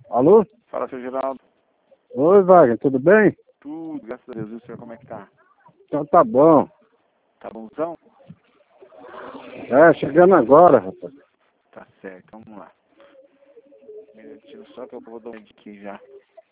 Alô? Fala, seu Geraldo. Oi, Wagner, tudo bem? Tudo, graças a Deus. E o senhor, como é que tá? Então tá bom. Tá bonzão? Chegando agora, rapaz. Tá certo, vamos lá. Um minutinho só que eu vou dar uma dica aqui já.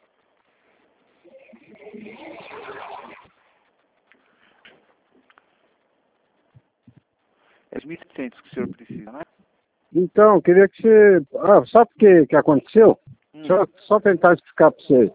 É 1.700 que o senhor precisa, né? Então, queria que você... sabe o que aconteceu? Deixa eu só tentar explicar pra você.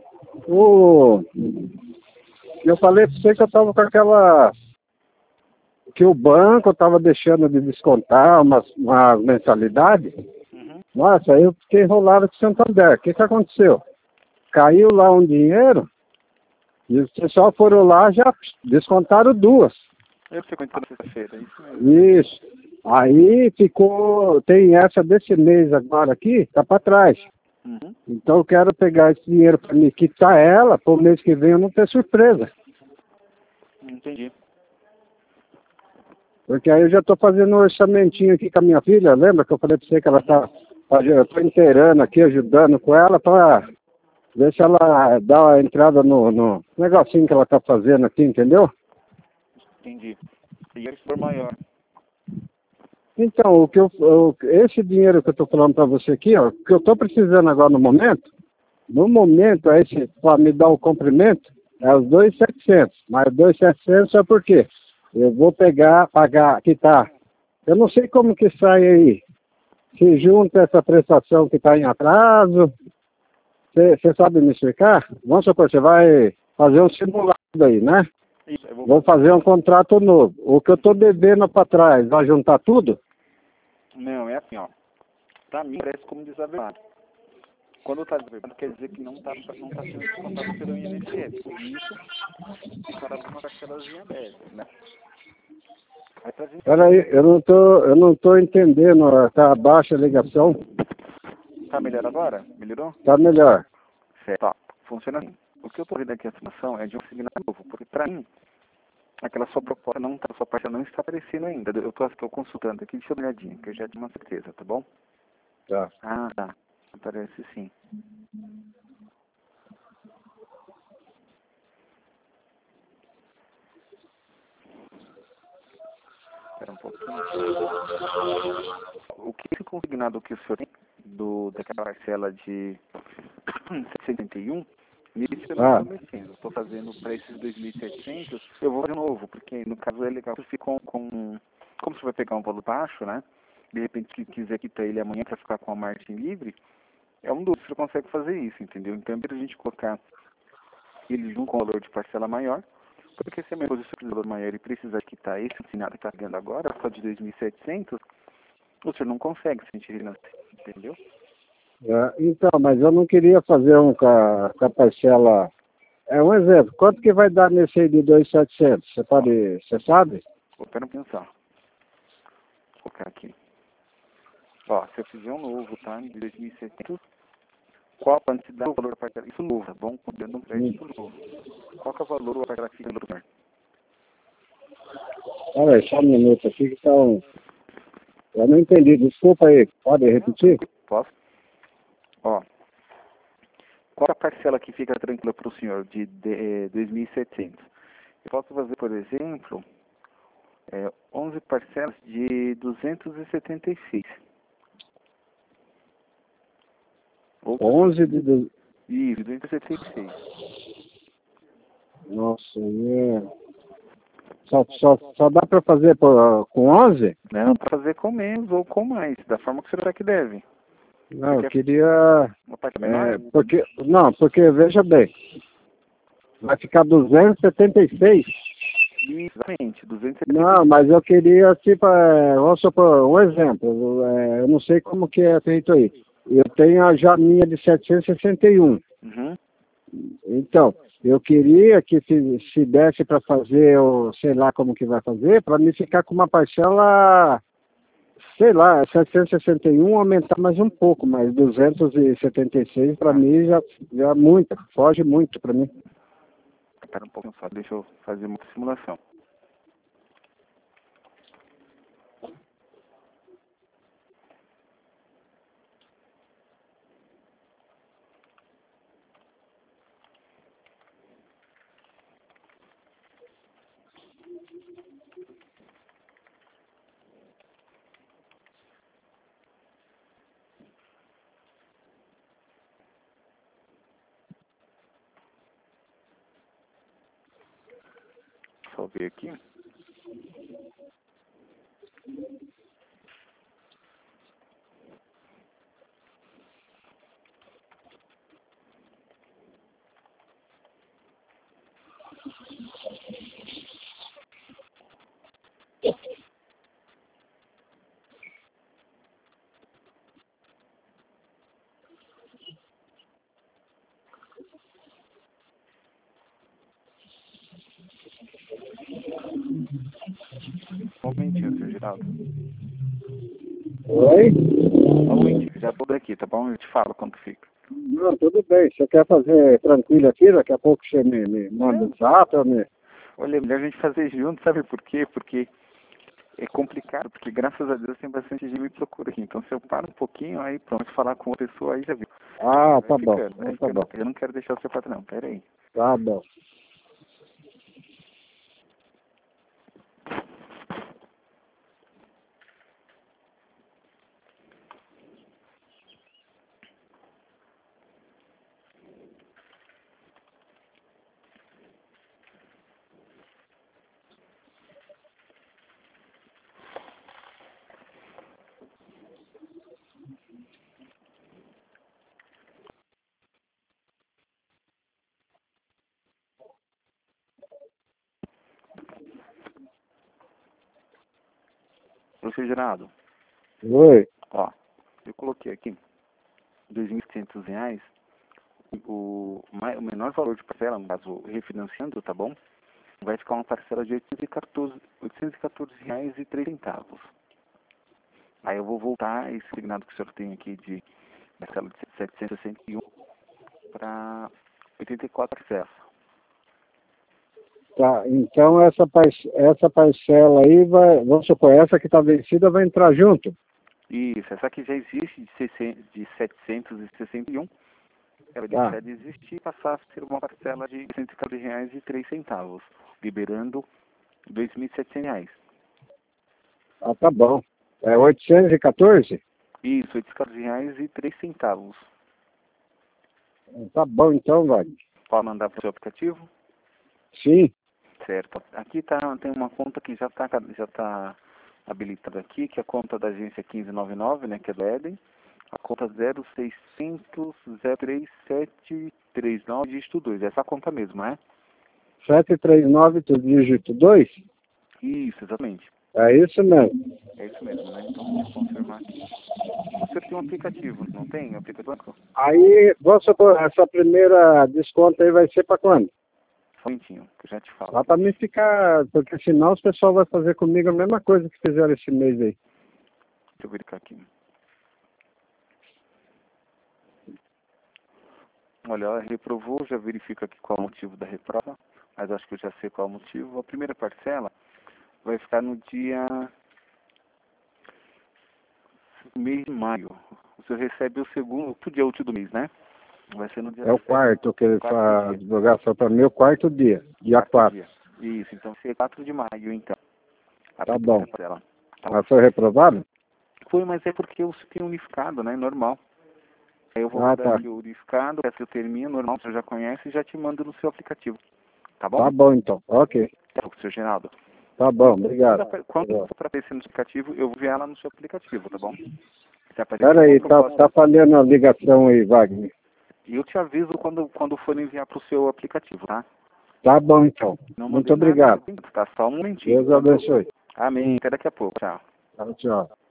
Eu falei pra você que eu tava com aquela... Que o banco tava deixando de descontar uma mensalidade. Nossa, aí eu fiquei enrolado com o Santander. O que aconteceu? Caiu lá um dinheiro e os pessoal foram lá já descontaram duas. Eu que você contou na sexta-feira, é isso mesmo. Isso. Aí ficou, tem essa desse mês agora aqui, tá para trás. Então eu quero pegar esse dinheiro para me quitar ela, para o mês que vem eu não ter surpresa. Entendi. Porque aí eu já estou fazendo um orçamentinho aqui com a minha filha, lembra que eu falei para você que ela tá, eu estou inteirando aqui, ajudando com ela para ver se ela dá a entrada no negocinho que ela tá fazendo aqui, entendeu? Entendi. E ele for maior. Então, esse dinheiro que eu estou falando para você aqui, ó, que eu estou precisando agora no momento, para me dar o comprimento, é os 2.700. Mas 2.700 é por quê? Eu vou pagar, quitar. Eu não sei como que sai aí. Se junta essa prestação que está em atraso, você sabe me explicar? Vamos supor, você vai fazer um simulado aí, né? Isso, eu Vou fazer um contrato novo. O que eu estou devendo para trás, vai juntar tudo? Não, é assim, ó. Pra mim parece como desaverado. Quando tá desaverado, quer dizer que não tá sendo descontado pelo INSS. Por isso, ficará alguma parcelazinha aberta, né? Aí pra gente... Peraí, eu não tô entendendo, tá baixa a ligação. Tá melhor agora? Melhorou? Tá melhor. Certo. Ó, funciona assim. O que eu tô vendo aqui a simulação é de um signal novo, porque pra mim, aquela sua proposta não tá, sua parte não está aparecendo ainda. Eu tô consultando aqui, deixa eu dar uma olhadinha, que eu já tenho uma certeza, tá bom? Tá. Ah, tá. Aparece sim. Espera um pouquinho. O que ficou consignado que o senhor tem daquela parcela de 71, isso eu não estou mexendo. Estou fazendo para esses 2.700, eu vou fazer novo, porque no caso é legal, você ficou como você vai pegar um valor baixo, né? De repente, se quiser quitar ele amanhã para ficar com a margem livre, é um dos, você consegue fazer isso, entendeu? Então, para a gente colocar ele junto com o valor de parcela maior, porque se a minha posição de valor maior e precisar quitar esse assinado que está pagando agora, só de 2.700, o senhor não consegue se a gente financiar, entendeu? Então, mas eu não queria fazer um com a parcela. É um exemplo. Quanto que vai dar nesse aí de 2.700? Você sabe? Vou apenas pensar. Vou colocar aqui. Ó, se eu fizer um novo, tá? De 2.700, qual a quantidade, o valor da parcela? Isso novo, tá bom? Dando um crédito novo. Qual que é o valor da parcela fixa no lugar? Olha aí, só um minuto aqui que tá um... Eu não entendi, desculpa aí. Pode repetir? Posso? Ó, qual a parcela que fica tranquila para o senhor de 2.700? Eu posso fazer, por exemplo, 11 parcelas de 276. Outras 11 de... Isso, 276. Nossa, só dá para fazer com 11? Não, para fazer com menos ou com mais, da forma que o senhor que deve. Não, eu queria... Uma parte menor? Porque, veja bem, vai ficar 276. Exatamente, 276. Não, mas eu queria, tipo, vamos supor, um exemplo, eu não sei como que é feito aí. Eu tenho já a minha de 761. Uhum. Então, eu queria que se desse para fazer, sei lá como que vai fazer, para mim ficar com uma parcela, sei lá, 761 aumentar mais um pouco, mas 276 para mim já muito, foge muito para mim. Espera um pouquinho só, deixa eu fazer uma simulação. ver aqui. Um momentinho, seu Geraldo. Oi? Um momentinho, já tô aqui, tá bom? Eu te falo quanto fica. Não, tudo bem. Você quer fazer tranquilo aqui? Daqui a pouco você me manda um zap ou me... Olha, é melhor a gente fazer junto, sabe por quê? Porque é complicado, porque graças a Deus tem bastante gente me procura aqui. Então se eu paro um pouquinho, aí pronto, falar com uma pessoa, aí já viu. Ah, Vai tá bom. ficando, vai Então tá ficando. bom. Eu não quero deixar o seu patrão, pera aí. Tá bom. Ô, seu Geraldo, Oi. ó, eu coloquei aqui R$ 2.500, o menor valor de parcela, no caso, refinanciando, tá bom? Vai ficar uma parcela de R$ 814,03. Aí eu vou voltar esse signado que o senhor tem aqui de parcela de 761 para 84 parcelas. Tá, então essa parcela aí vai, vamos supor, essa que está vencida vai entrar junto? Isso, essa aqui já existe de 761, ela Tá. deixar de existir e passar a ser uma parcela de R$ 114,03, liberando R$ 2.700. Ah, tá bom. É 814? Isso, R$ 814,03. Tá bom então, Wagner. Pode mandar para o seu aplicativo? Sim. Certo. Aqui tem uma conta que já tá habilitada aqui, que é a conta da agência 1599, né, que é do Eden. A conta 0600033739, dígito 2. Essa conta mesmo, né? 739, tu dígito 2? Isso, exatamente. É isso mesmo. É isso mesmo, né? Então, deixa eu confirmar aqui. O senhor tem um aplicativo, não tem? Um aplicativo? Aí, vamos supor, essa primeira desconto aí vai ser para quando? Só um minutinho, que eu já te falo. Só para mim ficar, porque senão o pessoal vai fazer comigo a mesma coisa que fizeram esse mês aí. Deixa eu verificar aqui. Olha, ela reprovou, já verifico aqui qual é o motivo da reprova, mas acho que eu já sei qual é o motivo. A primeira parcela vai ficar no mês de maio. O senhor recebe o segundo dia útil do mês, né? Vai ser no dia É o 7, quarto que ele quarto faz a dia. divulgação para mim, o quarto dia, dia Quarto 4. dia. Isso, então vai ser 4 de maio, então. A Tá primeira bom. parcela. Tá bom. Mas foi reprovado? Foi, mas é porque eu fiquei unificado, né? Normal. Aí eu vou Ah, rodar tá. aqui o unificado, essa eu termino, normal, você já conhece, e já te mando no seu aplicativo. Tá bom? Tá bom então. Ok. Seu Geraldo. Tá bom, obrigado. Quando for para aparecer no aplicativo, eu vou enviar ela no seu aplicativo, tá bom? Se aparecer Pera alguma aí, proposta, tá falhando a ligação aí, Wagner. eu te aviso quando for enviar para o seu aplicativo, tá? Tá bom então. Não Muito mandei nada, obrigado. tá? Só um momentinho. Deus abençoe. Amém. Até daqui a pouco. Tchau. Tchau, tchau.